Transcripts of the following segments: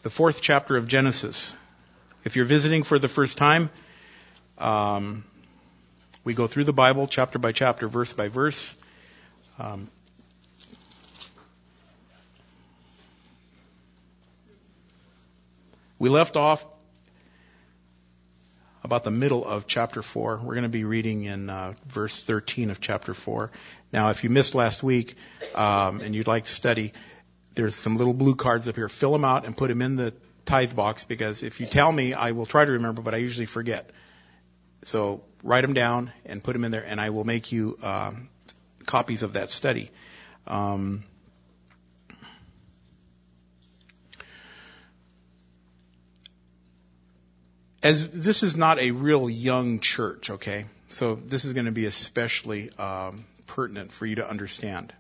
the 4th chapter of Genesis. If you're visiting for the first time, we go through the Bible chapter by chapter, verse by verse. We left off about the middle of chapter 4. We're going to be reading in verse 13 of chapter 4. Now, if you missed last week and you'd like to study, there's some little blue cards up here. Fill them out and put them in the tithe box, because if you tell me, I will try to remember, but I usually forget. So write them down and put them in there, and I will make you copies of that study. As this is not a real young church, okay? So this is going to be especially pertinent for you to understand.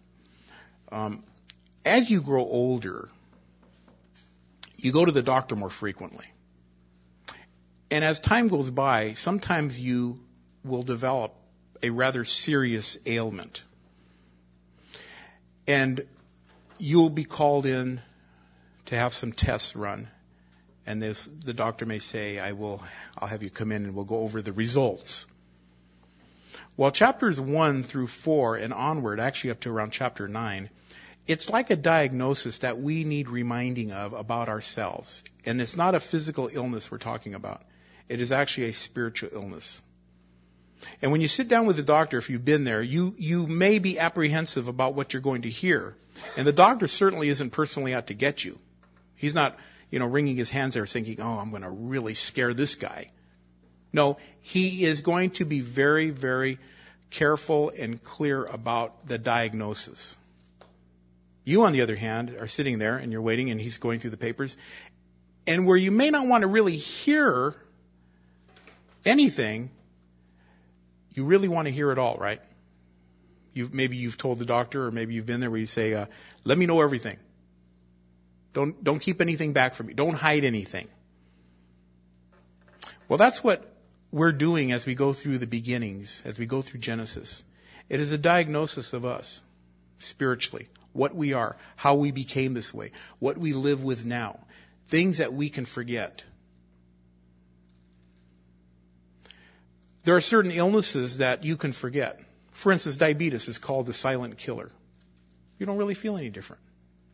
As you grow older, you go to the doctor more frequently. And as time goes by, sometimes you will develop a rather serious ailment. And you'll be called in to have some tests run. And the doctor may say, I'll have you come in and we'll go over the results. Well, chapters 1 through 4 and onward, actually up to around chapter 9, it's like a diagnosis that we need reminding of about ourselves. And it's not a physical illness we're talking about. It is actually a spiritual illness. And when you sit down with the doctor, if you've been there, you may be apprehensive about what you're going to hear. And the doctor certainly isn't personally out to get you. He's not, wringing his hands there thinking, I'm going to really scare this guy. No, he is going to be very, very careful and clear about the diagnosis. You, on the other hand, are sitting there and you're waiting and he's going through the papers. And where you may not want to really hear anything, you really want to hear it all, right? Maybe you've told the doctor, or maybe you've been there where you say, let me know everything. Don't keep anything back from me. Don't hide anything. Well, that's what we're doing as we go through the beginnings, as we go through Genesis. It is a diagnosis of us spiritually, what we are, how we became this way, what we live with now, things that we can forget. There are certain illnesses that you can forget. For instance, diabetes is called the silent killer. You don't really feel any different.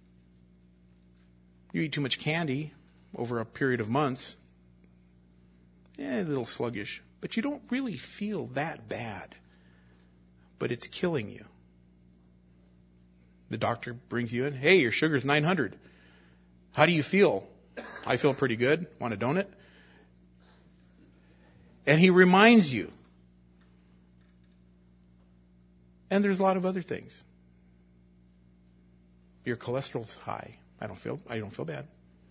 You eat too much candy over a period of months, a little sluggish, but you don't really feel that bad. But it's killing you. The doctor brings you in. Hey, your sugar's 900. How do you feel? I feel pretty good. Want a donut? And he reminds you. And there's a lot of other things. Your cholesterol's high. I don't feel bad.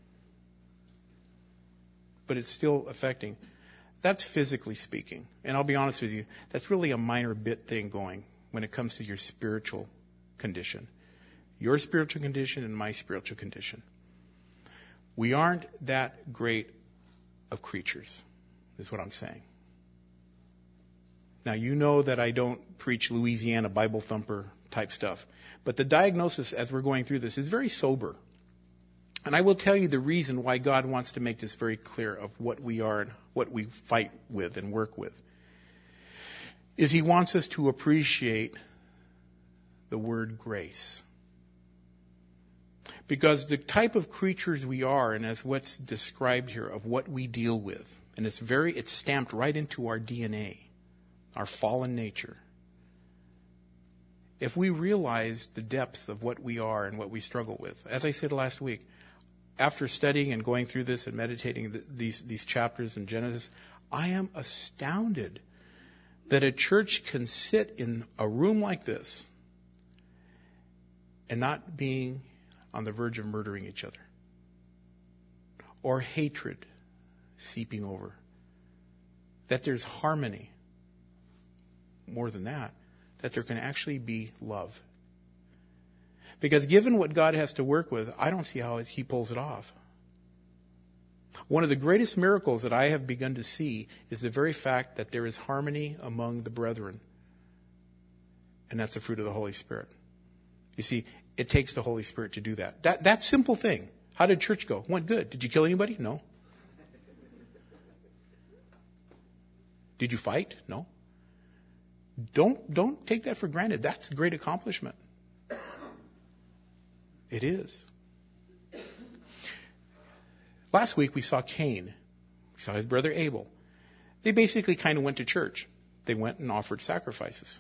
But it's still affecting. That's physically speaking. And I'll be honest with you, that's really a minor bit thing going when it comes to your spiritual condition. Your spiritual condition and my spiritual condition. We aren't that great of creatures, is what I'm saying. Now, you know that I don't preach Louisiana Bible thumper type stuff. But the diagnosis as we're going through this is very sober. And I will tell you the reason why God wants to make this very clear of what we are and what we fight with and work with. Is He wants us to appreciate the word grace. Because the type of creatures we are, and as what's described here of what we deal with, and it's stamped right into our DNA, our fallen nature. If we realize the depth of what we are and what we struggle with, as I said last week, after studying and going through this and meditating these chapters in Genesis, I am astounded that a church can sit in a room like this and not being on the verge of murdering each other, or hatred seeping over, that there's harmony. More than that there can actually be love. Because given what God has to work with, I don't see how He pulls it off. One of the greatest miracles that I have begun to see is the very fact that there is harmony among the brethren. And that's the fruit of the Holy Spirit. You see, it takes the Holy Spirit to do that. That simple thing. How did church go? Went good. Did you kill anybody? No. Did you fight? No. Don't take that for granted. That's a great accomplishment. It is. Last week we saw Cain. We saw his brother Abel. They basically kind of went to church. They went and offered sacrifices.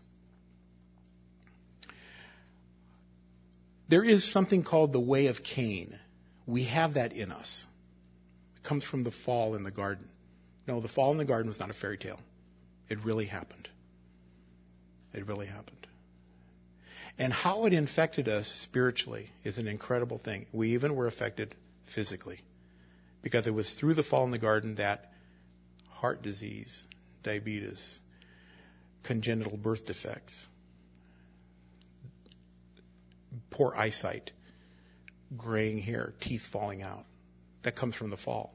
There is something called the way of Cain. We have that in us. It comes from the fall in the garden. No, the fall in the garden was not a fairy tale. It really happened. It really happened. And how it infected us spiritually is an incredible thing. We even were affected physically. Because it was through the fall in the garden that heart disease, diabetes, congenital birth defects, poor eyesight, graying hair, teeth falling out, that comes from the fall.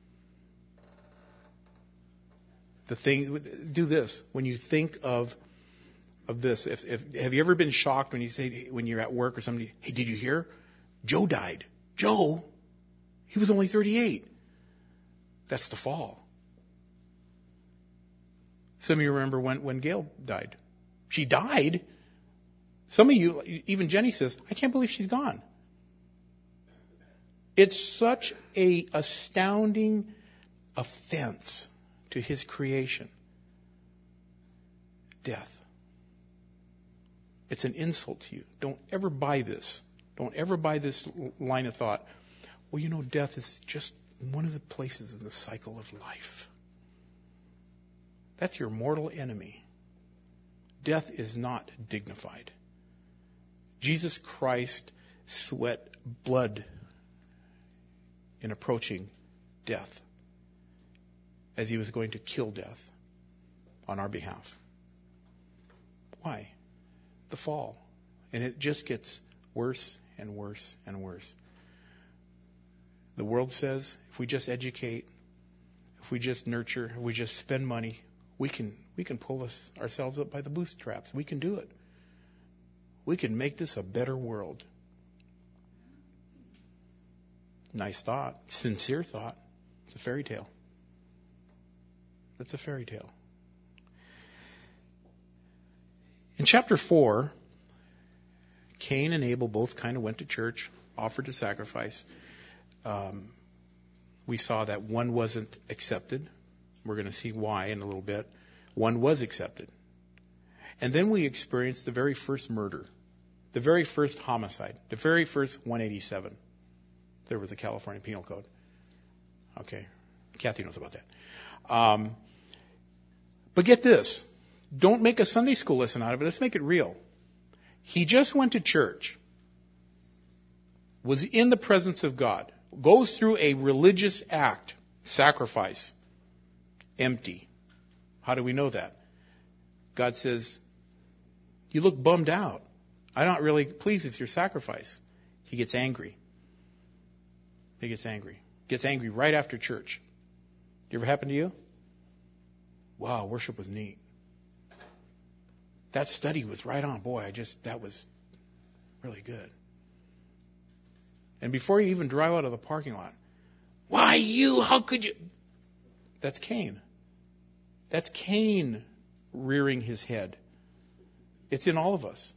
Do this. When you think of this, have you ever been shocked when you're at work or somebody, hey, did you hear? Joe died. Joe? He was only 38. That's the fall. Some of you remember when Gail died. She died. Some of you, even Jenny says, I can't believe she's gone. It's such a astounding offense to his creation. Death. It's an insult to you. Don't ever buy this. Don't ever buy this line of thought. Well, death is just one of the places in the cycle of life. That's your mortal enemy. Death is not dignified. Jesus Christ sweat blood in approaching death as he was going to kill death on our behalf. Why? The fall. And it just gets worse and worse and worse. The world says if we just educate, if we just nurture, if we just spend money, we can pull ourselves up by the bootstraps. We can do it. We can make this a better world. Nice thought. Sincere thought. It's a fairy tale. It's a fairy tale. In chapter 4, Cain and Abel both kind of went to church, offered a sacrifice. We saw that one wasn't accepted. We're going to see why in a little bit. One was accepted. And then we experienced the very first murder, the very first homicide, the very first 187. There was a California Penal Code. Okay. Kathy knows about that. But get this. Don't make a Sunday school lesson out of it. Let's make it real. He just went to church, was in the presence of God, goes through a religious act, sacrifice, empty. How do we know that? God says, you look bummed out. I'm not really pleased with your sacrifice. He gets angry. He gets angry. Gets angry right after church. Did it ever happen to you? Wow, worship was neat. That study was right on. Boy, that was really good. And before you even drive out of the parking lot, why you? How could you? That's Cain. That's Cain rearing his head. It's in all of us.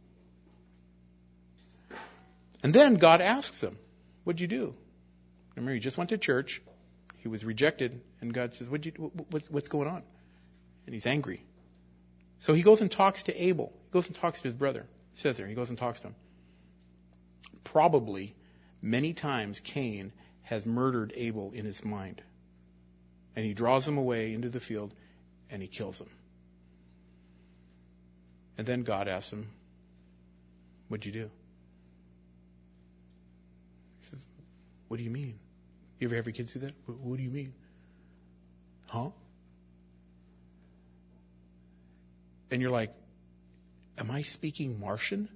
And then God asks him, what'd you do? Remember, he just went to church. He was rejected. And God says, what's going on? And he's angry. So he goes and talks to Abel. He goes and talks to his brother. It says there, he goes and talks to him. Probably many times Cain has murdered Abel in his mind. And he draws him away into the field and he kills him. And then God asks him, what'd you do? He says, what do you mean? You ever have your kids do that? What do you mean? Huh? And you're like, am I speaking Martian?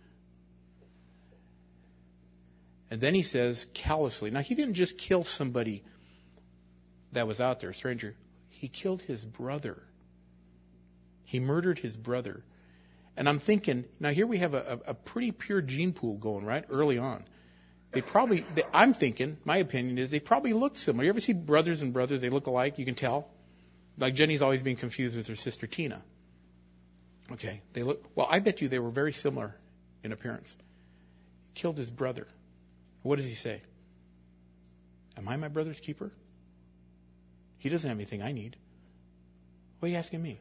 And then he says callously. Now, he didn't just kill somebody that was out there, a stranger. He killed his brother. He murdered his brother. And I'm thinking, now here we have a pretty pure gene pool going, right? Early on. I'm thinking, my opinion is they probably look similar. You ever see brothers and brothers, they look alike, you can tell? Like Jenny's always being confused with her sister Tina. Okay, I bet you they were very similar in appearance. He killed his brother. What does he say? Am I my brother's keeper? He doesn't have anything I need. What are you asking me?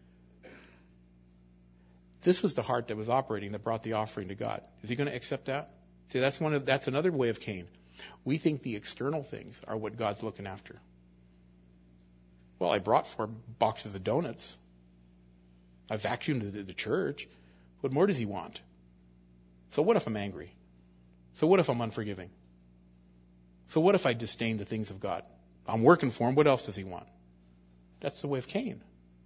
This was the heart that was operating that brought the offering to God. Is he going to accept that? See, that's another way of Cain. We think the external things are what God's looking after. Well, I brought 4 boxes of donuts. I vacuumed the church. What more does he want? So what if I'm angry? So what if I'm unforgiving? So what if I disdain the things of God? I'm working for him. What else does he want? That's the way of Cain.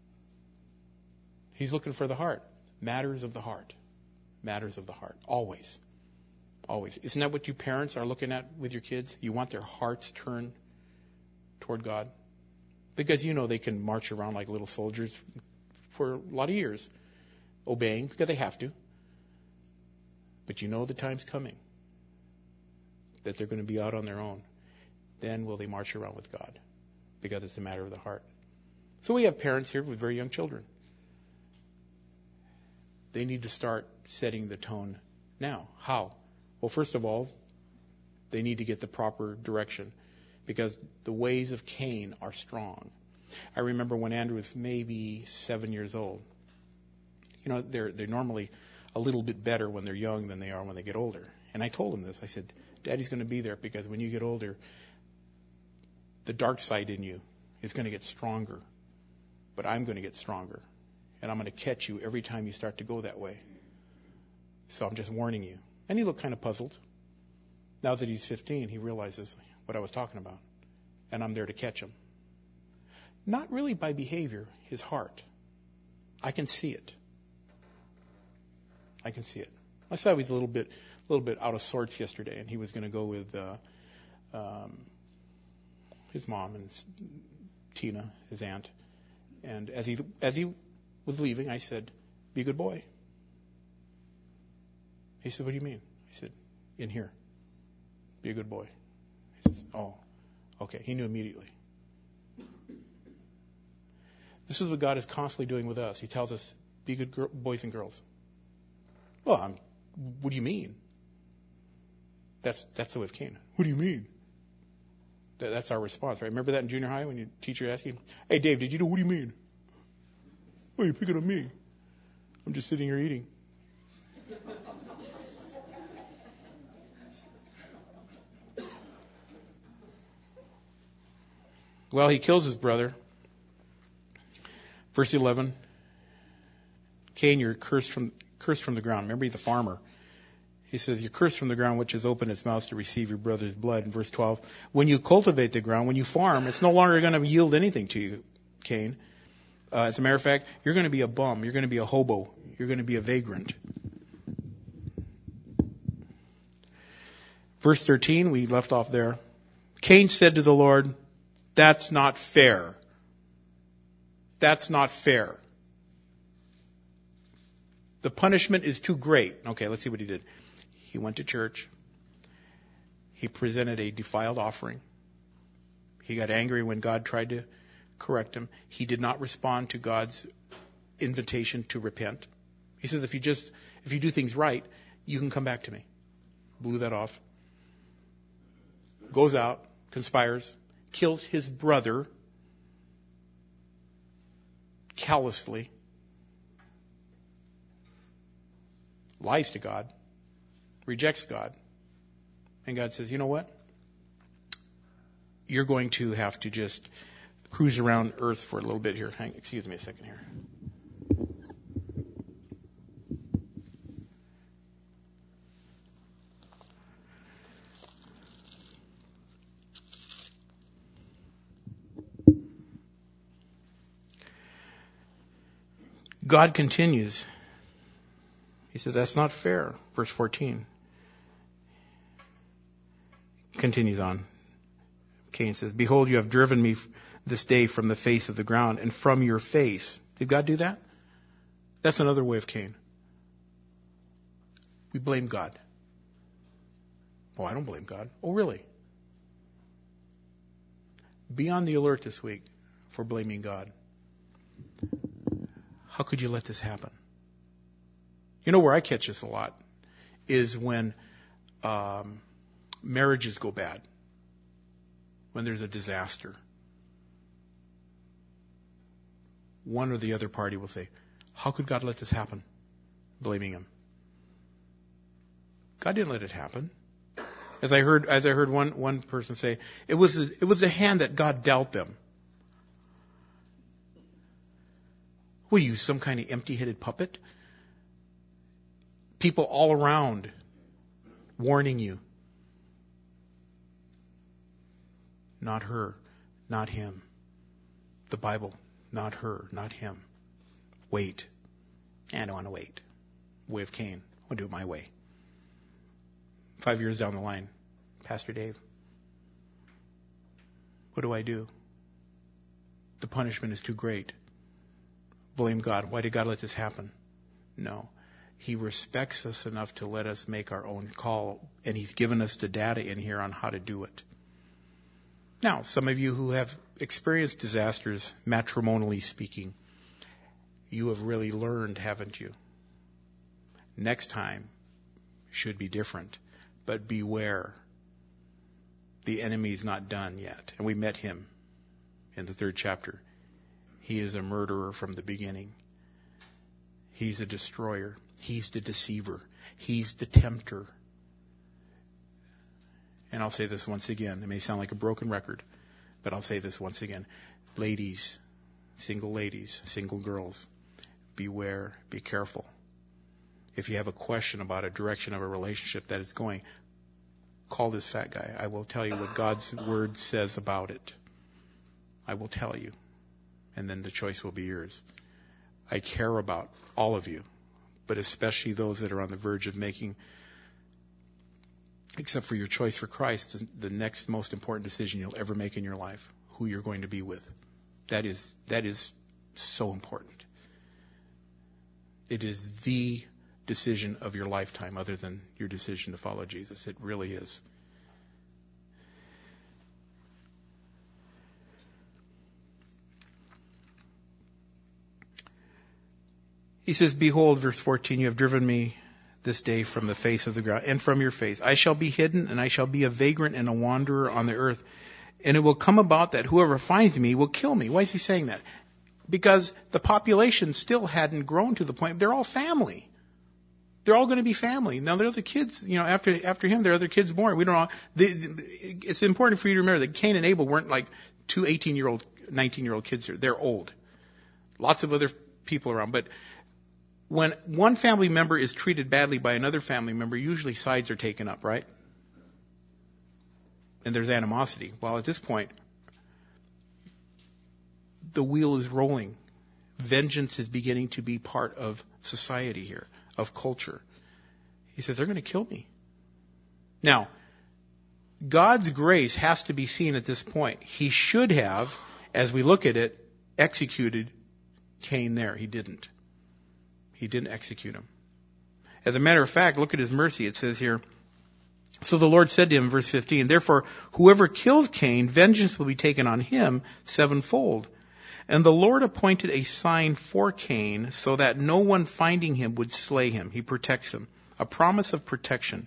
He's looking for the heart. Matters of the heart. Matters of the heart. Always. Always. Isn't that what you parents are looking at with your kids? You want their hearts turned toward God? Because you know they can march around like little soldiers for a lot of years, obeying because they have to. But you know the time's coming that they're going to be out on their own. Then will they march around with God? Because it's a matter of the heart. So we have parents here with very young children. They need to start setting the tone now. How? Well, first of all, they need to get the proper direction because the ways of Cain are strong. I remember when Andrew was maybe 7 years old. You know, they're normally a little bit better when they're young than they are when they get older. And I told him this. I said, Daddy's going to be there because when you get older, the dark side in you is going to get stronger. But I'm going to get stronger. And I'm going to catch you every time you start to go that way. So I'm just warning you. And he looked kind of puzzled. Now that he's 15, he realizes what I was talking about. And I'm there to catch him. Not really by behavior, his heart. I can see it. I can see it. I saw he was a little bit out of sorts yesterday, and he was going to go with his mom and Tina, his aunt. And as he was leaving, I said, "Be a good boy." He said, "What do you mean?" I said, "In here. Be a good boy." He says, "Oh, okay." He knew immediately. This is what God is constantly doing with us. He tells us, "Be good boys and girls." Well, what do you mean? That's the way of Cain. What do you mean? That's our response, right? Remember that in junior high when your teacher asked you, "Hey, Dave, did you do? What do you mean?" "Oh, you're picking on me. I'm just sitting here eating." Well, he kills his brother. Verse 11. Cain, you're cursed from the ground. Remember, he's the farmer. He says, "You're cursed from the ground, which has opened its mouth to receive your brother's blood." In verse 12, when you cultivate the ground, when you farm, it's no longer going to yield anything to you, Cain. As a matter of fact, you're going to be a bum. You're going to be a hobo. You're going to be a vagrant. Verse 13, we left off there. Cain said to the Lord, "That's not fair. That's not fair. The punishment is too great." Okay, let's see what he did. He went to church. He presented a defiled offering. He got angry when God tried to correct him. He did not respond to God's invitation to repent. He says, if you do things right, you can come back to me. Blew that off. Goes out, conspires, kills his brother callously, lies to God, rejects God. And God says, "You know what? You're going to have to just cruise around earth for a little bit here." Excuse me a second here. God continues. He says, "That's not fair." Verse 14. Continues on. Cain says, "Behold, you have driven me this day from the face of the ground and from your face." Did God do that? That's another way of Cain. We blame God. Oh, I don't blame God. Oh, really? Be on the alert this week for blaming God. How could you let this happen? You know where I catch this a lot is when marriages go bad, when there's a disaster. One or the other party will say, how could God let this happen? Blaming him. God didn't let it happen. As I heard one person say, it was a hand that God dealt them. Were you some kind of empty-headed puppet? People all around warning you. Not her, not him. The Bible, not her, not him. Wait. I don't want to wait. Way of Cain. I want to do it my way. 5 years down the line, Pastor Dave, what do I do? The punishment is too great. Blame God. Why did God let this happen? No. He respects us enough to let us make our own call, and He's given us the data in here on how to do it. Now, some of you who have experienced disasters, matrimonially speaking, you have really learned, haven't you? Next time should be different. But beware. The enemy is not done yet. And we met him in the 3rd chapter. He is a murderer from the beginning. He's a destroyer. He's the deceiver. He's the tempter. And I'll say this once again. It may sound like a broken record, but I'll say this once again. Ladies, single girls, beware, be careful. If you have a question about a direction of a relationship that is going, call this fat guy. I will tell you what God's word says about it. I will tell you. And then the choice will be yours. I care about all of you, but especially those that are on the verge of making, except for your choice for Christ, the next most important decision you'll ever make in your life, who you're going to be with. That is so important. It is the decision of your lifetime other than your decision to follow Jesus. It really is. He says, behold, verse 14, you have driven me this day from the face of the ground and from your face. I shall be hidden and I shall be a vagrant and a wanderer on the earth. And it will come about that whoever finds me will kill me. Why is he saying that? Because the population still hadn't grown to the point. They're all family. They're all going to be family. Now, there are other kids, after him, there are other kids born. We don't know. It's important for you to remember that Cain and Abel weren't like two 18-year-old, 19-year-old kids here. They're old. Lots of other people around. But when one family member is treated badly by another family member, usually sides are taken up, right? And there's animosity. Well, at this point, the wheel is rolling. Vengeance is beginning to be part of society here, of culture. He says, they're going to kill me. Now, God's grace has to be seen at this point. He should have, as we look at it, executed Cain there. He didn't. He didn't execute him. As a matter of fact, look at his mercy. It says here, so the Lord said to him, verse 15, therefore, whoever killed Cain, vengeance will be taken on him sevenfold. And the Lord appointed a sign for Cain so that no one finding him would slay him. He protects him. A promise of protection.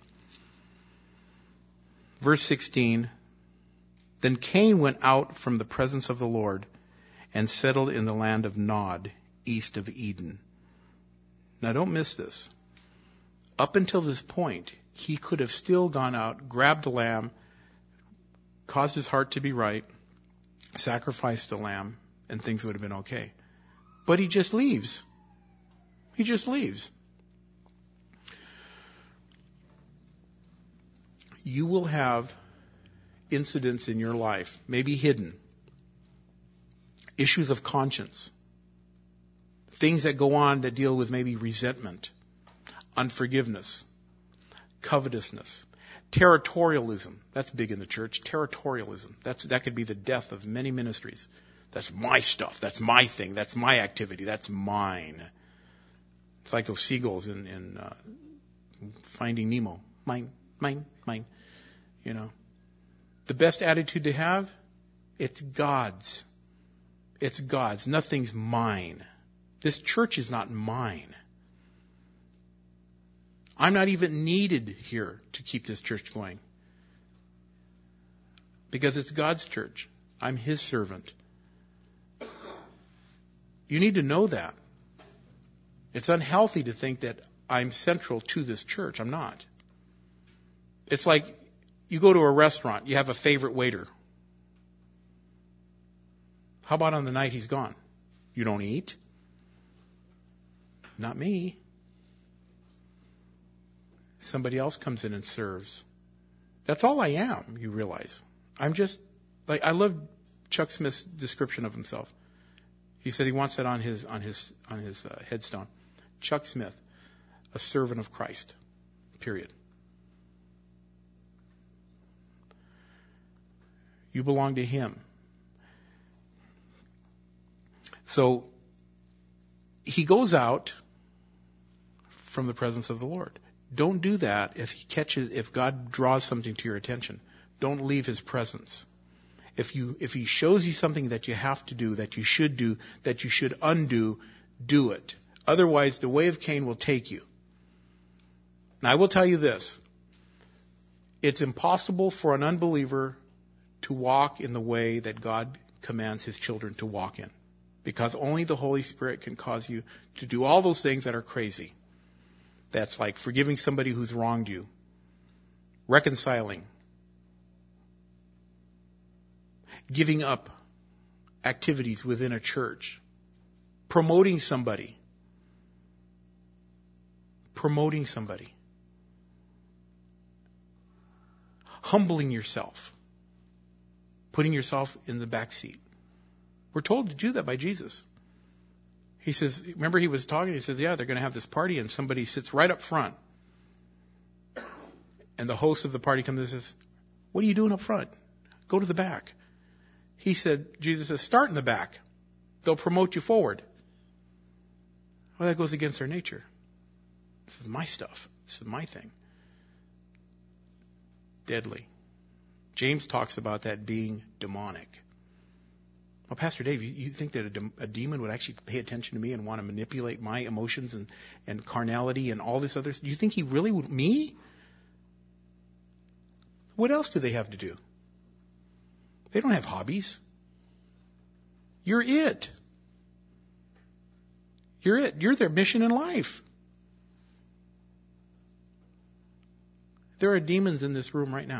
Verse 16, then Cain went out from the presence of the Lord and settled in the land of Nod, east of Eden. Now don't miss this. Up until this point, he could have still gone out, grabbed a lamb, caused his heart to be right, sacrificed the lamb, and things would have been okay. But he just leaves. He just leaves. You will have incidents in your life, maybe hidden, issues of conscience, things that go on that deal with maybe resentment, unforgiveness, covetousness, territorialism. That's big in the church. Territorialism. That could be the death of many ministries. That's my stuff. That's my thing. That's my activity. That's mine. It's like those seagulls in Finding Nemo. Mine, mine, mine. You know, the best attitude to have, it's God's. It's God's. Nothing's mine. This church is not mine. I'm not even needed here to keep this church going. Because it's God's church. I'm His servant. You need to know that. It's unhealthy to think that I'm central to this church. I'm not. It's like you go to a restaurant, you have a favorite waiter. How about on the night he's gone? You don't eat? Not me. Somebody else comes in and serves. That's all I am, you realize. I'm just, like, I love Chuck Smith's description of himself. He said he wants that on his headstone. Chuck Smith, a servant of Christ. Period. You belong to Him. So he goes out from the presence of the Lord. Don't do that if God draws something to your attention. Don't leave His presence. If He shows you something that you have to do, that you should undo, do it. Otherwise, the way of Cain will take you. Now, I will tell you this. It's impossible for an unbeliever to walk in the way that God commands His children to walk in. Because only the Holy Spirit can cause you to do all those things that are crazy. That's like forgiving somebody who's wronged you. Reconciling. Giving up activities within a church. Promoting somebody. Humbling yourself. Putting yourself in the back seat. We're told to do that by Jesus. He says, remember he was talking, he says, yeah, they're going to have this party and somebody sits right up front. And the host of the party comes and says, what are you doing up front? Go to the back. He said, Jesus says, start in the back. They'll promote you forward. Well, that goes against our nature. This is my stuff. This is my thing. Deadly. James talks about that being demonic. Well, Pastor Dave, you think that a demon would actually pay attention to me and want to manipulate my emotions and carnality and all this other stuff? Do you think he really would? Me? What else do they have to do? They don't have hobbies. You're it. You're it. You're their mission in life. There are demons in this room right now.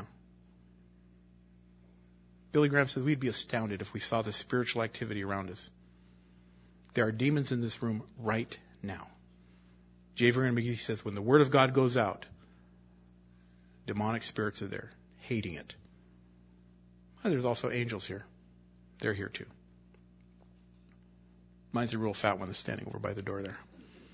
Billy Graham says we'd be astounded if we saw the spiritual activity around us. There are demons in this room right now. J. Vernon McGee says when the Word of God goes out, demonic spirits are there, hating it. Well, there's also angels here. They're here too. Mine's a real fat one that's standing over by the door there.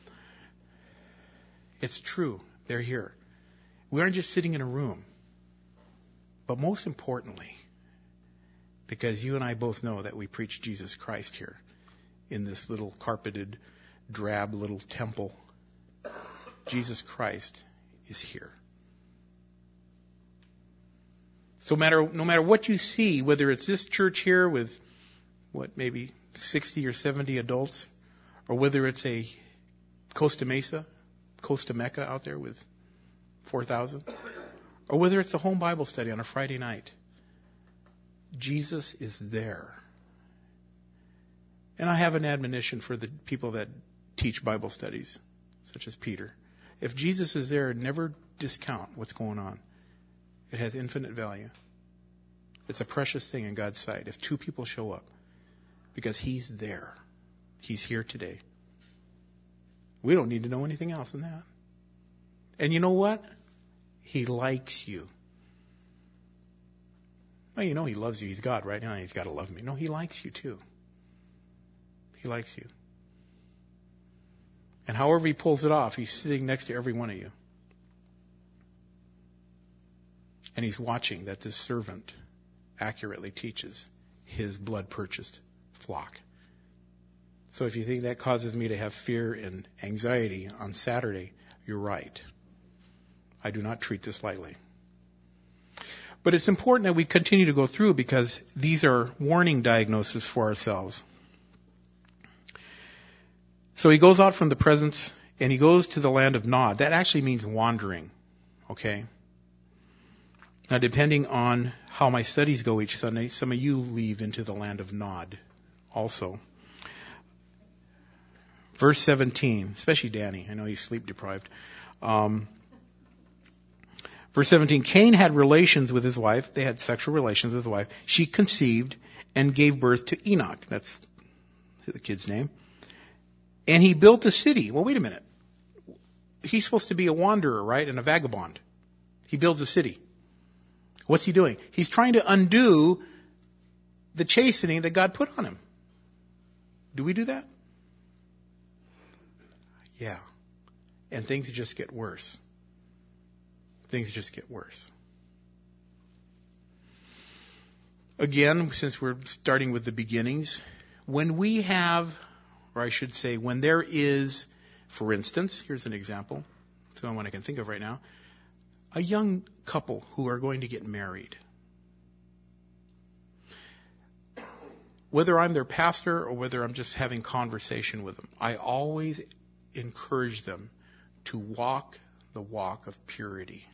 It's true. They're here. We aren't just sitting in a room. But most importantly, because you and I both know that we preach Jesus Christ here in this little carpeted, drab little temple. Jesus Christ is here. So no matter what you see, whether it's this church here with, maybe 60 or 70 adults, or whether it's a Costa Mecca out there with 4,000, or whether it's a home Bible study on a Friday night, Jesus is there. And I have an admonition for the people that teach Bible studies, such as Peter. If Jesus is there, never discount what's going on. It has infinite value. It's a precious thing in God's sight if two people show up, because He's there. He's here today. We don't need to know anything else than that. And you know what? He likes you. Well, you know He loves you. He's God, right? Now He's got to love me. No, He likes you too. He likes you. And however He pulls it off, He's sitting next to every one of you. And He's watching that this servant accurately teaches His blood-purchased flock. So if you think that causes me to have fear and anxiety on Saturday, you're right. I do not treat this lightly. But it's important that we continue to go through because these are warning diagnoses for ourselves. So he goes out from the presence and he goes to the land of Nod. That actually means wandering. Okay? Now, depending on how my studies go each Sunday, some of you leave into the land of Nod also. Verse 17, especially Danny. I know he's sleep deprived. Verse 17, Cain had relations with his wife. They had sexual relations with his wife. She conceived and gave birth to Enoch. That's the kid's name. And he built a city. Well, wait a minute. He's supposed to be a wanderer, right? And a vagabond. He builds a city. What's he doing? He's trying to undo the chastening that God put on him. Do we do that? Yeah. And things just get worse. Things just get worse. Again, since we're starting with the beginnings, when we have, or I should say, when there is, for instance, here's an example, it's the only one I can think of right now, a young couple who are going to get married. Whether I'm their pastor or whether I'm just having conversation with them, I always encourage them to walk the walk of purity.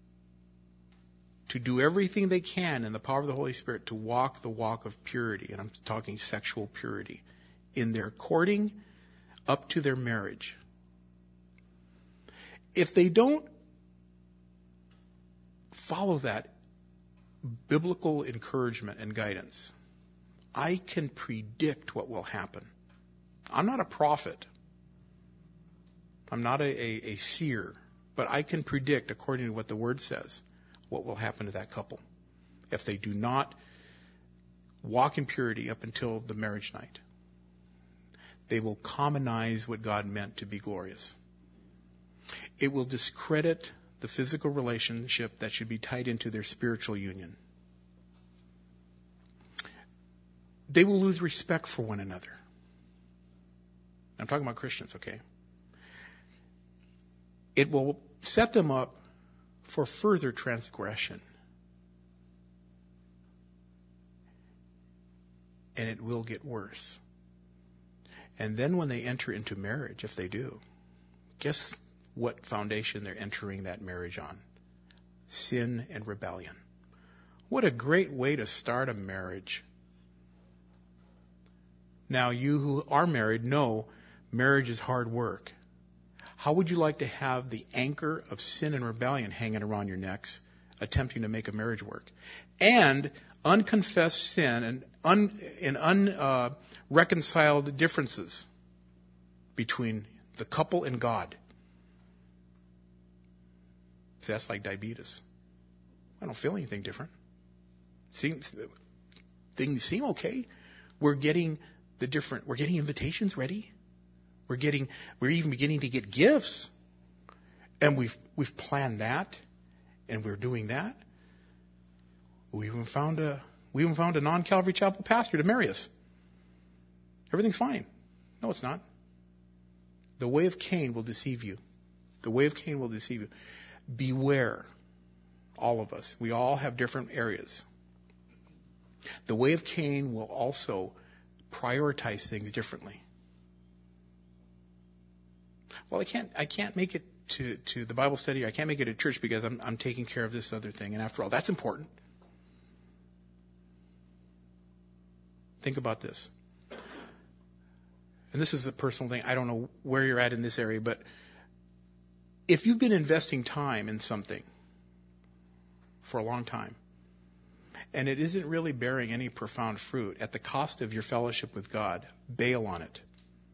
To do everything they can in the power of the Holy Spirit to walk the walk of purity. And I'm talking sexual purity. In their courting up to their marriage. If they don't follow that biblical encouragement and guidance, I can predict what will happen. I'm not a prophet. I'm not a seer. But I can predict, according to what the Word says, what will happen to that couple if they do not walk in purity up until the marriage night. They will commonize what God meant to be glorious. It will discredit the physical relationship that should be tied into their spiritual union. They will lose respect for one another. I'm talking about Christians, okay? It will set them up for further transgression. And it will get worse. And then when they enter into marriage, if they do, guess what foundation they're entering that marriage on? Sin and rebellion. What a great way to start a marriage. Now, you who are married know marriage is hard work. How would you like to have the anchor of sin and rebellion hanging around your necks, attempting to make a marriage work? And unconfessed sin and unreconciled differences between the couple and God. See, that's like diabetes. I don't feel anything different. Things seem okay. We're getting invitations ready. We're even beginning to get gifts. And we've planned that, and we're doing that. We even found a non-Calvary Chapel pastor to marry us. Everything's fine. No, it's not. The way of Cain will deceive you. The way of Cain will deceive you. Beware, all of us. We all have different areas. The way of Cain will also prioritize things differently. Well, I can't make it to the Bible study. I can't make it at church because I'm taking care of this other thing. And after all, that's important. Think about this. And this is a personal thing. I don't know where you're at in this area, but if you've been investing time in something for a long time, and it isn't really bearing any profound fruit at the cost of your fellowship with God, bail on it.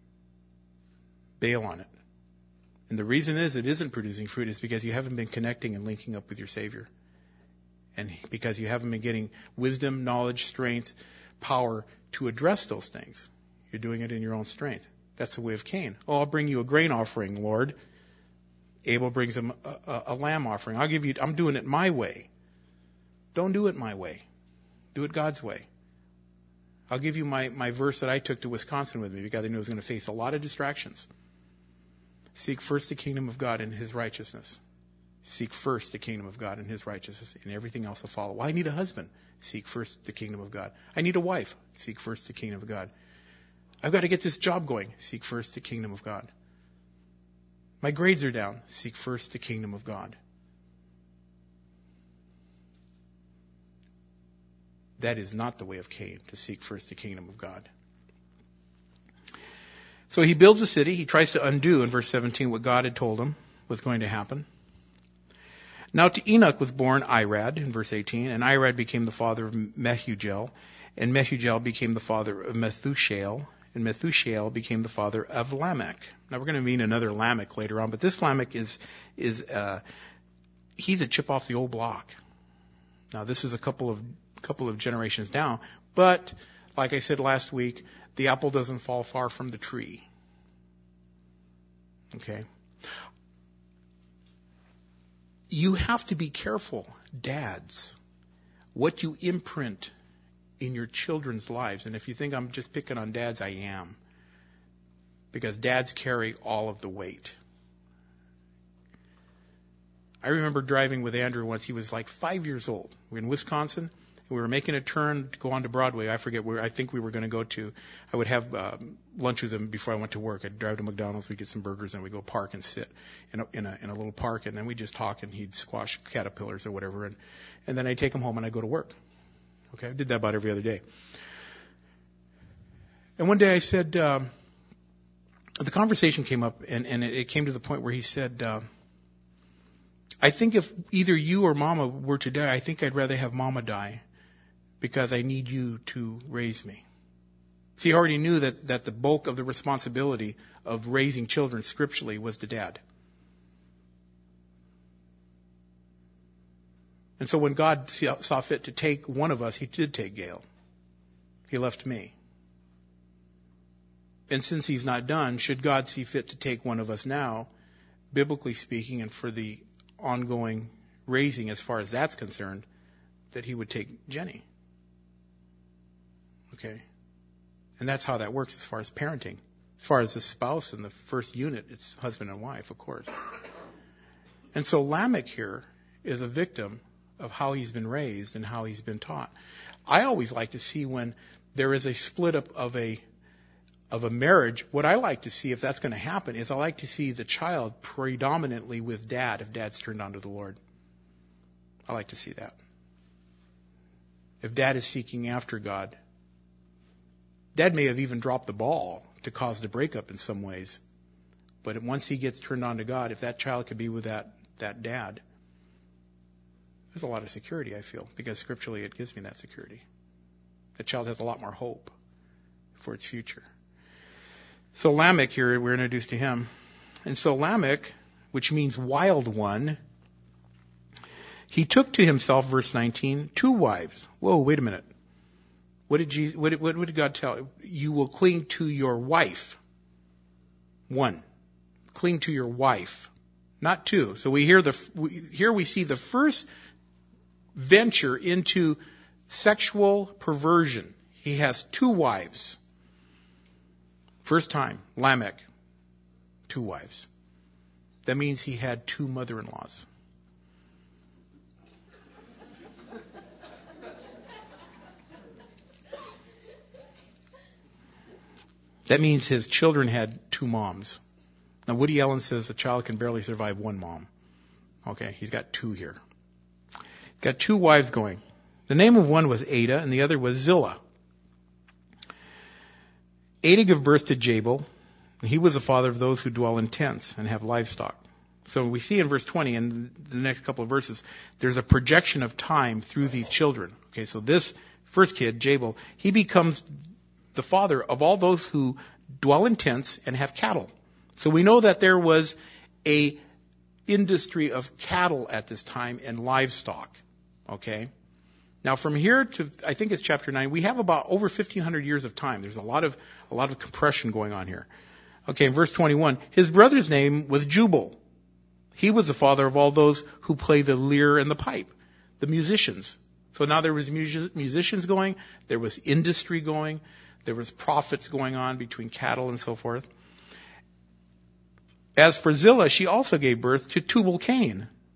Bail on it. And the reason is it isn't producing fruit is because you haven't been connecting and linking up with your Savior. And because you haven't been getting wisdom, knowledge, strength, power to address those things. You're doing it in your own strength. That's the way of Cain. Oh, I'll bring you a grain offering, Lord. Abel brings him a lamb offering. I'm doing it my way. Don't do it my way. Do it God's way. I'll give you my verse that I took to Wisconsin with me because I knew I was going to face a lot of distractions. Seek first the kingdom of God and His righteousness. Seek first the kingdom of God and his righteousness, and everything else will follow. Well, I need a husband. Seek first the kingdom of God. I need a wife. Seek first the kingdom of God. I've got to get this job going. Seek first the kingdom of God. My grades are down. Seek first the kingdom of God. That is not the way of Cain, to seek first the kingdom of God. So he builds a city. He tries to undo, in verse 17, what God had told him was going to happen. Now to Enoch was born Irad, in verse 18, and Irad became the father of Mehujael, and Mehujael became the father of Methushael, and Methushael became the father of Lamech. Now we're going to meet another Lamech later on, but this Lamech is he's a chip off the old block. Now this is a couple of generations down, but like I said last week, the apple doesn't fall far from the tree. Okay. You have to be careful, dads, what you imprint in your children's lives. And if you think I'm just picking on dads, I am. Because dads carry all of the weight. I remember driving with Andrew once. He was like 5 years old. We were in Wisconsin. We were making a turn to go on to Broadway. I forget where. I think we were going to go to. I would have lunch with him before I went to work. I'd drive to McDonald's. We'd get some burgers, and we'd go park and sit in a little park, and then we'd just talk, and he'd squash caterpillars or whatever, and then I'd take him home and I'd go to work. Okay, I did that about every other day. And one day I said, the conversation came up, and it came to the point where he said, I think if either you or Mama were to die, I think I'd rather have Mama die, because I need you to raise me. See, he already knew that the bulk of the responsibility of raising children scripturally was the dad. And so when God saw fit to take one of us, he did take Gail. He left me. And since he's not done, should God see fit to take one of us now, biblically speaking, and for the ongoing raising as far as that's concerned, that he would take Jenny. Okay? And that's how that works as far as parenting. As far as the spouse and the first unit, it's husband and wife, of course. And so Lamech here is a victim of how he's been raised and how he's been taught. I always like to see when there is a split up of a marriage, what I like to see, if that's going to happen, is I like to see the child predominantly with dad, if dad's turned on to the Lord. I like to see that. If dad is seeking after God, dad may have even dropped the ball to cause the breakup in some ways. But once he gets turned on to God, if that child could be with that dad, there's a lot of security, I feel, because scripturally it gives me that security. The child has a lot more hope for its future. So Lamech here, we're introduced to him. And so Lamech, which means wild one, he took to himself, verse 19, 2 wives. Whoa, wait a minute. What did God tell? You will cling to your wife. 1. Cling to your wife. Not 2. So here we see the first venture into sexual perversion. He has 2 wives. First time, Lamech, 2 wives. That means he had 2 mother-in-laws. That means his children had 2 moms. Now Woody Allen says a child can barely survive 1 mom. Okay, he's got 2 here. Got 2 wives going. The name of one was Ada and the other was Zillah. Ada gave birth to Jabal, and he was the father of those who dwell in tents and have livestock. So we see in verse 20 and the next couple of verses, there's a projection of time through these children. Okay, so this first kid, Jabal, he becomes the father of all those who dwell in tents and have cattle. So we know that there was a industry of cattle at this time and livestock. Okay? Now from here to, I think it's chapter 9, we have about over 1,500 years of time. There's a lot of compression going on here. Okay, in verse 21, his brother's name was Jubal. He was the father of all those who play the lyre and the pipe, the musicians. So now there was musicians going, there was industry going, there was profits going on between cattle and so forth. As for Zillah, she also gave birth to Tubal-Cain.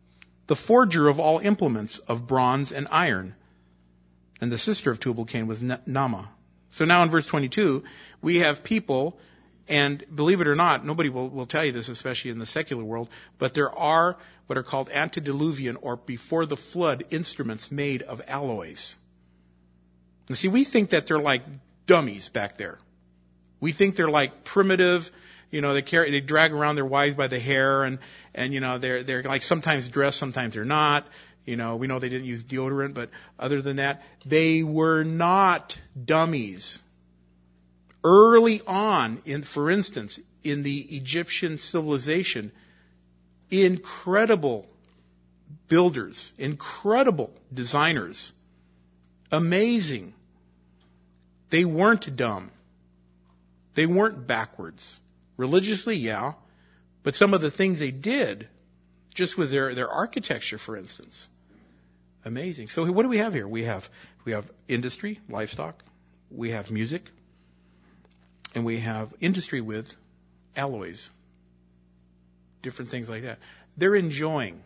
the forger of all implements of bronze and iron. And the sister of Tubal-Cain was Naamah. So now in verse 22, we have people, and believe it or not, nobody will tell you this, especially in the secular world, but there are what are called antediluvian or before the flood instruments made of alloys. And see, we think that they're like dummies back there. We think they're like primitive, they drag around their wives by the hair and they're like sometimes dressed, sometimes they're not. We know they didn't use deodorant, but other than that, they were not dummies. Early on, for instance, in the Egyptian civilization, incredible builders, incredible designers, amazing. They weren't dumb. They weren't backwards. Religiously, yeah, but some of the things they did, just with their architecture, for instance, amazing. So what do we have here? We have industry, livestock, we have music, and we have industry with alloys, different things like that. They're enjoying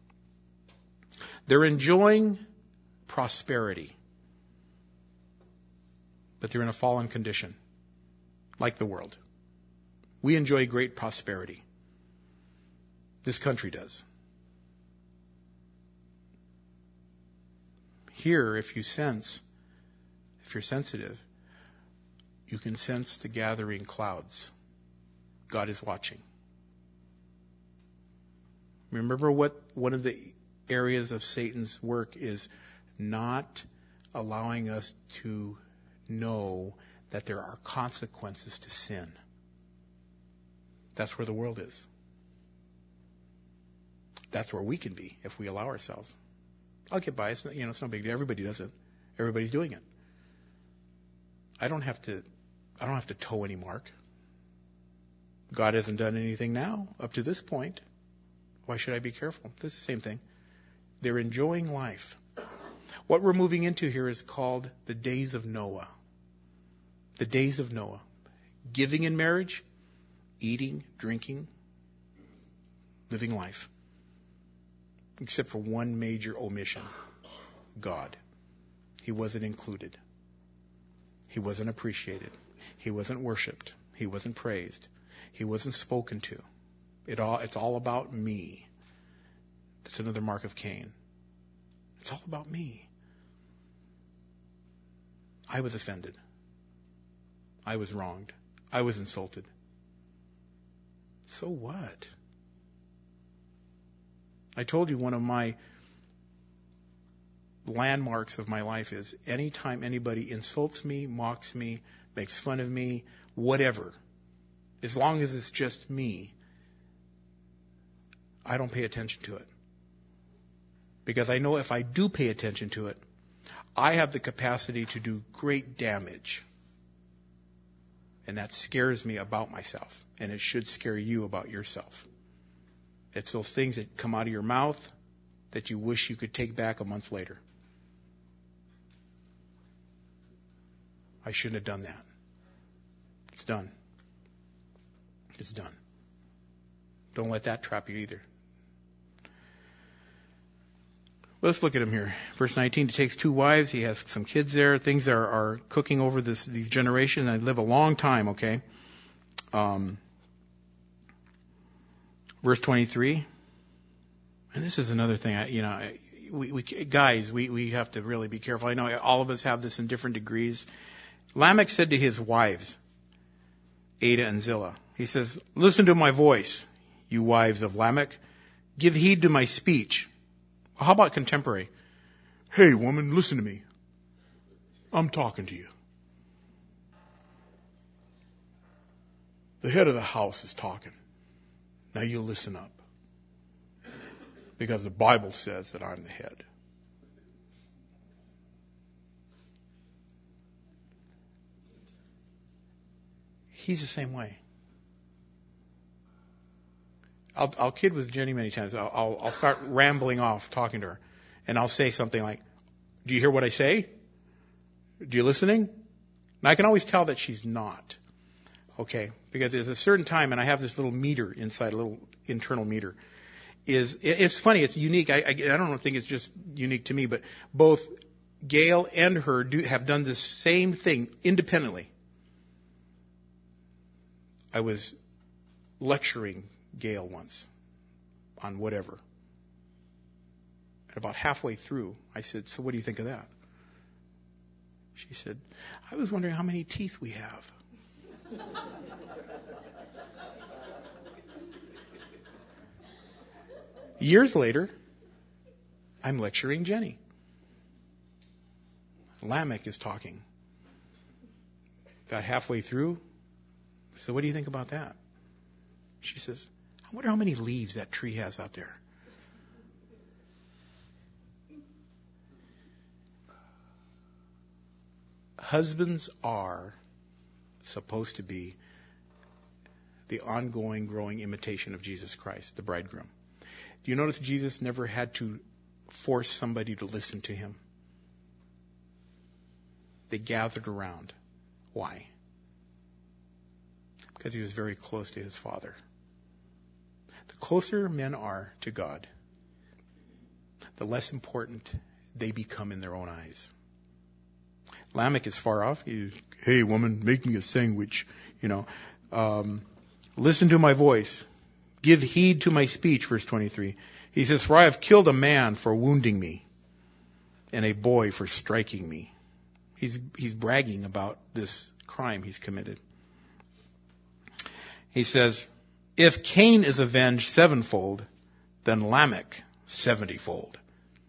prosperity, but they're in a fallen condition, like the world. We enjoy great prosperity. This country does. Here, if you're sensitive, you can sense the gathering clouds. God is watching. Remember what one of the areas of Satan's work is: not allowing us to know that there are consequences to sin. That's where the world is. That's where we can be if we allow ourselves. I'll get by. It's no big deal. Everybody does it. Everybody's doing it. I don't have to toe any mark. God hasn't done anything now up to this point. Why should I be careful? This is the same thing. They're enjoying life. What we're moving into here is called the days of Noah. The days of Noah. Giving in marriage, eating, drinking, living life. Except for one major omission. God. He wasn't included. He wasn't appreciated. He wasn't worshipped. He wasn't praised. He wasn't spoken to. It's all about me. That's another mark of Cain. It's all about me. I was offended. I was wronged. I was insulted. So what? I told you one of my landmarks of my life is anytime anybody insults me, mocks me, makes fun of me, whatever, as long as it's just me, I don't pay attention to it. Because I know if I do pay attention to it, I have the capacity to do great damage. And that scares me about myself. And it should scare you about yourself. It's those things that come out of your mouth that you wish you could take back a month later. I shouldn't have done that. It's done. It's done. Don't let that trap you either. Let's look at him here. Verse 19, he takes 2 wives. He has some kids there. Things are cooking over these generations. They live a long time, okay? Verse 23. And this is another thing, we guys, we have to really be careful. I know all of us have this in different degrees. Lamech said to his wives, Ada and Zillah, he says, listen to my voice, you wives of Lamech. Give heed to my speech. How about contemporary? Hey, woman, listen to me. I'm talking to you. The head of the house is talking. Now you listen up. Because the Bible says that I'm the head. He's the same way. I'll kid with Jenny many times. I'll start rambling off talking to her. And I'll say something like, do you hear what I say? Do you listening? And I can always tell that she's not. Okay? Because there's a certain time, and I have this little meter inside, a little internal meter. it's funny, it's unique. I don't think it's just unique to me, but both Gail and her have done the same thing independently. I was lecturing Gail once on whatever. And about halfway through, I said, "So what do you think of that?" She said, "I was wondering how many teeth we have." Years later, I'm lecturing Jenny. Lamech is talking. Got halfway through. So what do you think about that? She says, "I wonder how many leaves that tree has out there." Husbands are supposed to be the ongoing, growing imitation of Jesus Christ, the bridegroom. Do you notice Jesus never had to force somebody to listen to him? They gathered around. Why? Because he was very close to his Father. The closer men are to God, the less important they become in their own eyes. Lamech is far off. "Hey, woman, make me a sandwich. Listen to my voice. Give heed to my speech," verse 23. He says, "For I have killed a man for wounding me, and a boy for striking me." He's bragging about this crime he's committed. He says, "If Cain is avenged sevenfold, then Lamech 70-fold.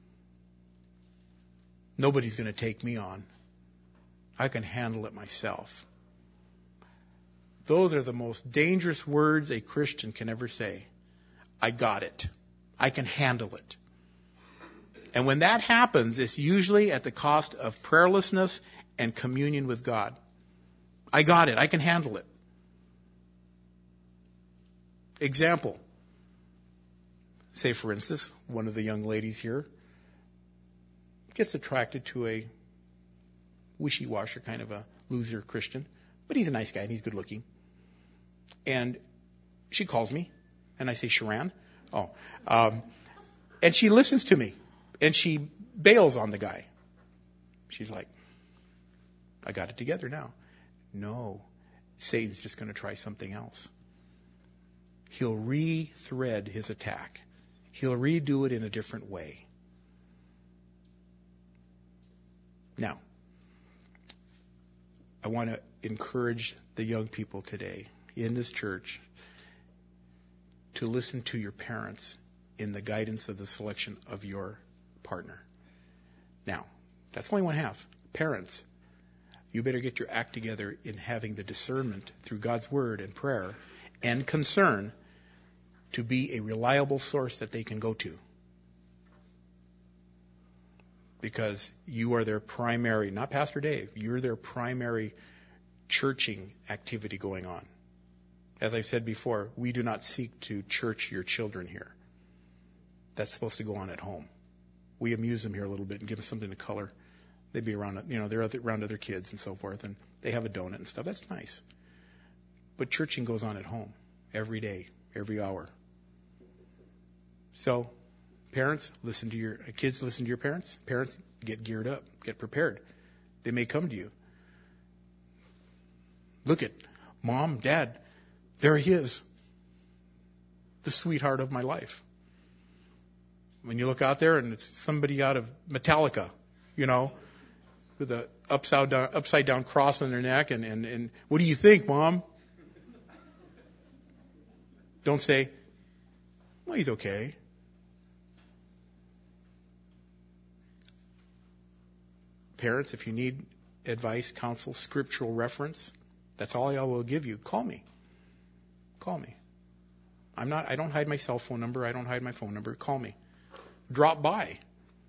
Nobody's going to take me on. I can handle it myself." Those are the most dangerous words a Christian can ever say. I got it. I can handle it. And when that happens, it's usually at the cost of prayerlessness and communion with God. I got it. I can handle it. Example. Say, for instance, one of the young ladies here gets attracted to a wishy-washy kind of a loser Christian, but he's a nice guy and he's good looking. And she calls me, and I say, "Sharon?" And she listens to me, and she bails on the guy. She's like, "I got it together now." No, Satan's just going to try something else. He'll re-thread his attack. He'll redo it in a different way. Now, I want to encourage the young people today in this church to listen to your parents in the guidance of the selection of your partner. Now, that's only one half. Parents, you better get your act together in having the discernment through God's word and prayer and concern to be a reliable source that they can go to. Because you are their primary, not Pastor Dave, you're their primary churching activity going on. As I've said before, we do not seek to church your children here. That's supposed to go on at home. We amuse them here a little bit and give them something to color. They'd be around, they're around other kids and so forth, and they have a donut and stuff. That's nice. But churching goes on at home every day, every hour. So, parents, listen to your kids. Listen to your parents. Parents, get geared up, get prepared. They may come to you. Look at Mom, Dad. There he is, the sweetheart of my life. When you look out there and it's somebody out of Metallica, with a upside down cross on their neck, and what do you think, Mom? Don't say, "Well, he's okay." Parents, if you need advice, counsel, scriptural reference, that's all I will give you. Call me. Call me. I don't hide my cell phone number. I don't hide my phone number. Call me. Drop by.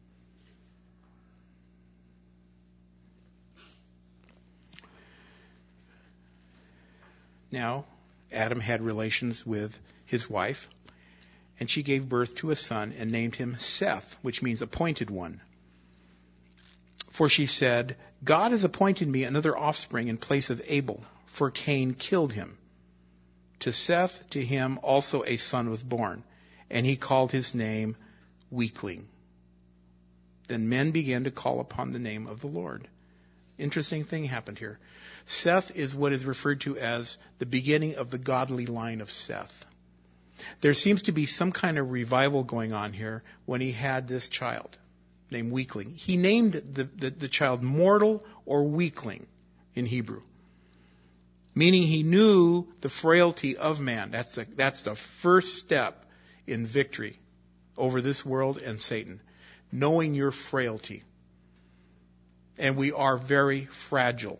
Now, Adam had relations with his wife, and she gave birth to a son and named him Seth, which means appointed one. For she said, "God has appointed me another offspring in place of Abel, for Cain killed him. To Seth, to him also a son was born, and he called his name Weakling. Then men began to call upon the name of the Lord. Interesting thing happened here. Seth is what is referred to as the beginning of the godly line of Seth. There seems to be some kind of revival going on here when he had this child named Weakling. He named the child Mortal or Weakling in Hebrew, meaning he knew the frailty of man. That's the first step in victory over this world and Satan, knowing your frailty. And we are very fragile.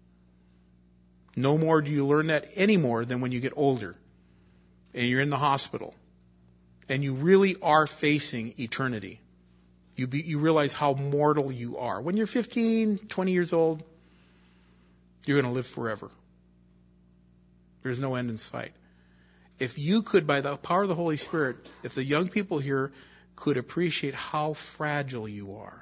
No more do you learn that any more than when you get older and you're in the hospital and you really are facing eternity. You realize how mortal you are. When you're 15, 20 years old, you're going to live forever. There's no end in sight. If you could, by the power of the Holy Spirit, if the young people here could appreciate how fragile you are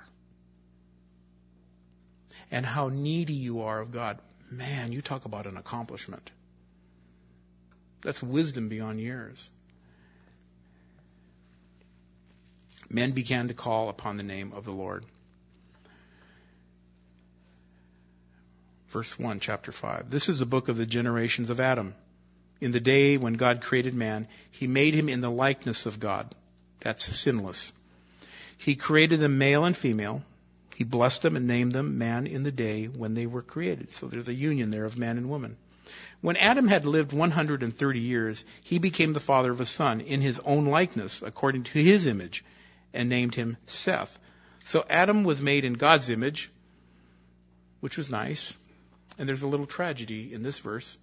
and how needy you are of God, man, you talk about an accomplishment. That's wisdom beyond years. Men began to call upon the name of the Lord. Verse 1, chapter 5. This is the book of the generations of Adam. In the day when God created man, he made him in the likeness of God. That's sinless. He created them male and female. He blessed them and named them man in the day when they were created. So there's a union there of man and woman. When Adam had lived 130 years, he became the father of a son in his own likeness, according to his image, and named him Seth. So Adam was made in God's image, which was nice. And there's a little tragedy in this verse.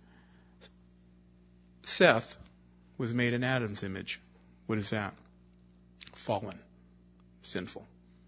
Seth was made in Adam's image. What is that? Fallen. Sinful.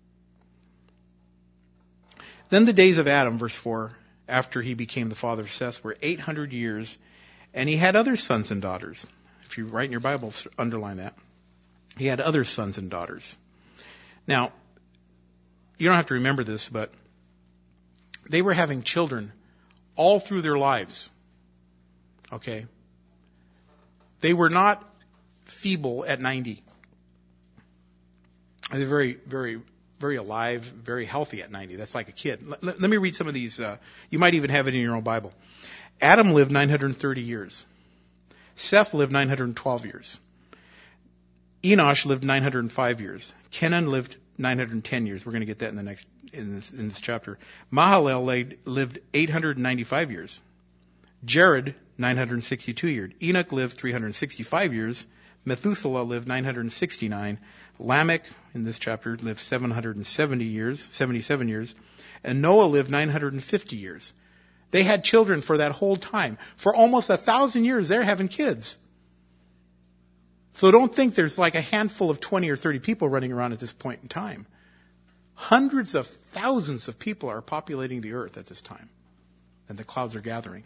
Then the days of Adam, verse 4, after he became the father of Seth, were 800 years, and he had other sons and daughters. If you write in your Bible, underline that. He had other sons and daughters. Now, you don't have to remember this, but they were having children all through their lives. Okay? They were not feeble at 90. They're very, very, very alive, very healthy at 90. That's like a kid. Let me read some of these. You might even have it in your own Bible. Adam lived 930 years. Seth lived 912 years. Enosh lived 905 years. Kenan lived 910 years. We're going to get that in this chapter. Mahalalel lived 895 years. Jared, 962 years. Enoch lived 365 years. Methuselah lived 969. Lamech, in this chapter, lived 777 years. And Noah lived 950 years. They had children for that whole time. For almost 1,000 years, they're having kids. So don't think there's like a handful of 20 or 30 people running around at this point in time. Hundreds of thousands of people are populating the earth at this time. And the clouds are gathering.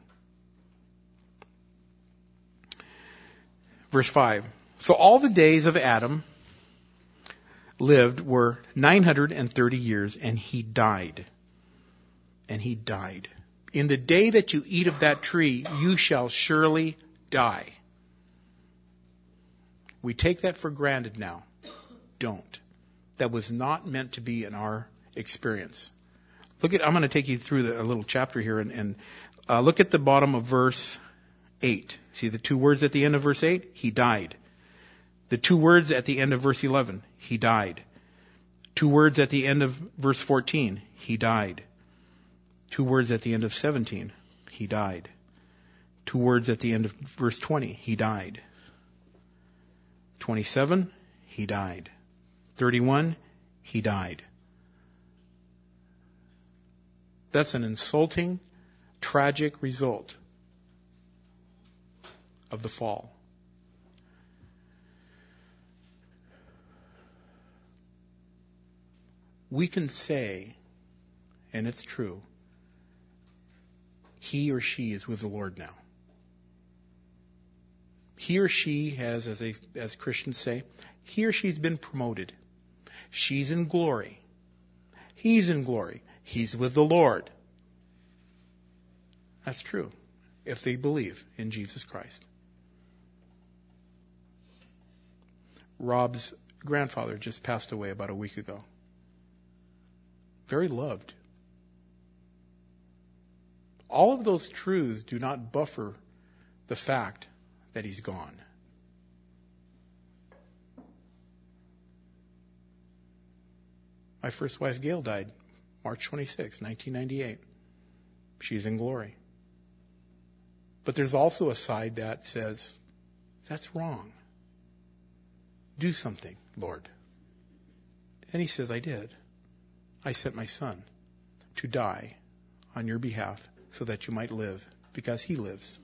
Verse 5. So all the days of Adam lived were 930 years, and he died. And he died. In the day that you eat of that tree, you shall surely die. We take that for granted now. Don't. That was not meant to be in our experience. I'm going to take you through a little chapter here and look at the bottom of verse 8. See the two words at the end of verse 8? He died. The two words at the end of verse 11, he died. Two words at the end of verse 14, he died. Two words at the end of 17, he died. Two words at the end of verse 20, he died. 27, he died. 31, he died. That's an insulting, tragic result of the fall. We can say, and it's true, he or she is with the Lord now. He or she has, as Christians say, he or she's been promoted. She's in glory. He's in glory. He's with the Lord. That's true, if they believe in Jesus Christ. Rob's grandfather just passed away about a week ago. Very loved. All of those truths do not buffer the fact that he's gone. My first wife, Gail, died March 26, 1998. She's in glory. But there's also a side that says, that's wrong. Do something, Lord. And he says, I did. I sent my son to die on your behalf so that you might live, because he lives.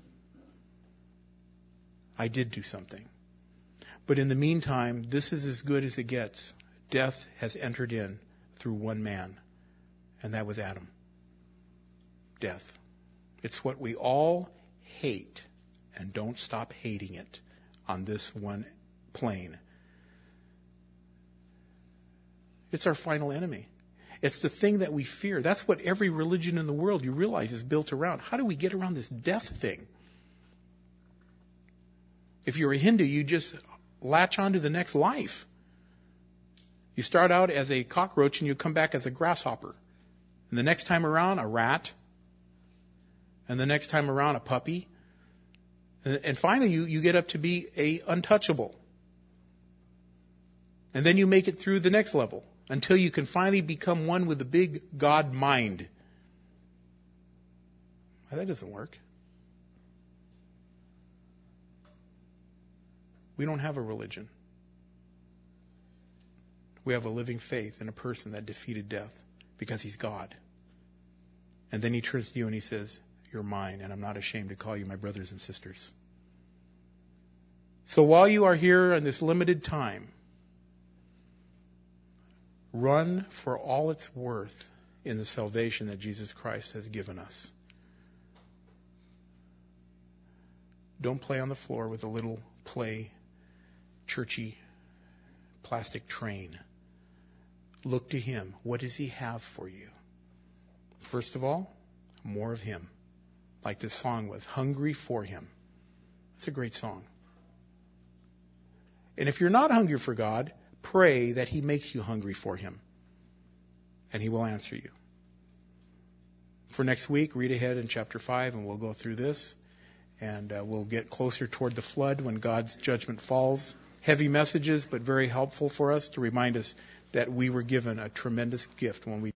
I did do something. But in the meantime, this is as good as it gets. Death has entered in through one man, and that was Adam. Death. It's what we all hate, and don't stop hating it on this one plane. It's our final enemy. It's the thing that we fear. That's what every religion in the world, you realize, is built around. How do we get around this death thing? If you're a Hindu, you just latch on to the next life. You start out as a cockroach and you come back as a grasshopper. And the next time around, a rat. And the next time around, a puppy. And finally, you get up to be a untouchable. And then you make it through the next level until you can finally become one with the big God mind. Well, that doesn't work. We don't have a religion. We have a living faith in a person that defeated death because he's God. And then he turns to you and he says, you're mine, and I'm not ashamed to call you my brothers and sisters. So while you are here in this limited time, run for all it's worth in the salvation that Jesus Christ has given us. Don't play on the floor with a little play, churchy, plastic train. Look to him. What does he have for you? First of all, more of him. Like this song was, Hungry for Him. It's a great song. And if you're not hungry for God, pray that he makes you hungry for him. And he will answer you. For next week, read ahead in chapter 5 and we'll go through this. And we'll get closer toward the flood when God's judgment falls. Heavy messages, but very helpful for us to remind us that we were given a tremendous gift when we